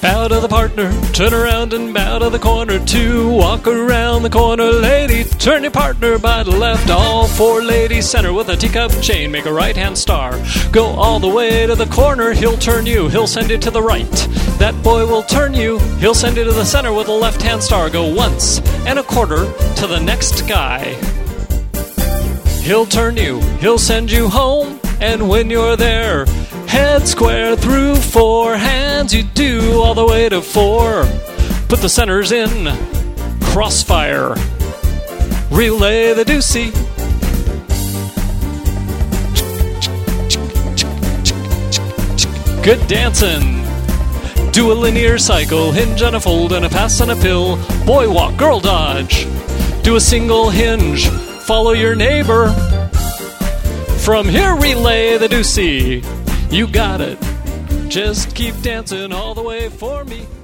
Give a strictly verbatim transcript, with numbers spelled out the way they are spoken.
Bow to the partner, turn around and bow to the corner. Two, walk around the corner, lady, turn your partner by the left. All four ladies center with a teacup chain, make a right-hand star. Go all the way to the corner, he'll turn you, he'll send you to the right. That boy will turn you, he'll send you to the center with a left-hand star. Go once and a quarter to the next guy. He'll turn you, he'll send you home, and when you're there, head square through four hands, you do all the way to four. Put the centers in crossfire. Relay the deucey. Good dancing. Do a linear cycle, hinge and a fold and a pass and a pill. Boy walk, girl dodge. Do a single hinge, follow your neighbor. From here relay the deucey. You got it. Just keep dancing all the way for me.